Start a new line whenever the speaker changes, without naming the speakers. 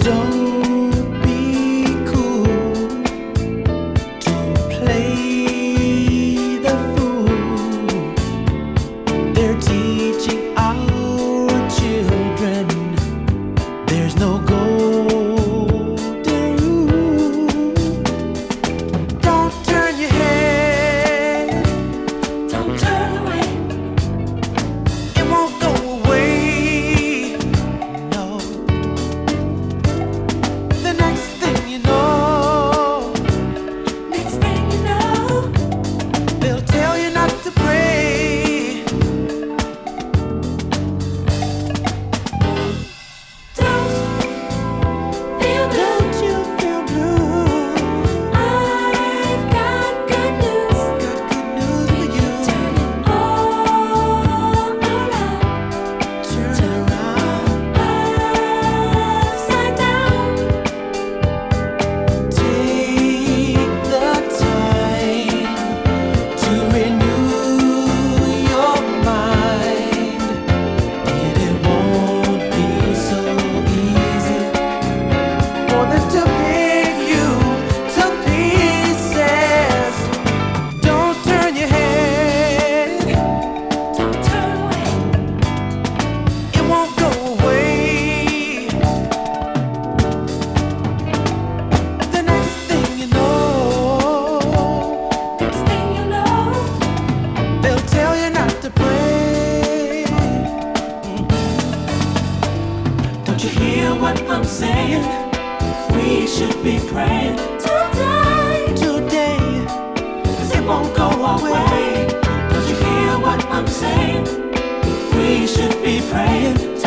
Don't be cool to play the fool. They're teaching our children there's no golden rule. Don't turn your head,
Don't turn away.
it won't go away. No. The next thing you know,
Next thing you know,
they'll tell you not to pray.
don't feel blue.
Don't you feel blue?
I've got good news.
Got good news for you.
Turn it all around.
Turn it around.
Upside down.
Take the time to renew your mind, and it won't be so easy for them to pick you to pieces. Don't turn your head,
Don't turn away.
it won't go away. The next thing you know,
Next thing you know,
they'll tell you not to pray. Don't you hear what I'm saying? We should be praying today, 'cause it won't go away. Don't you hear what I'm saying? We should be praying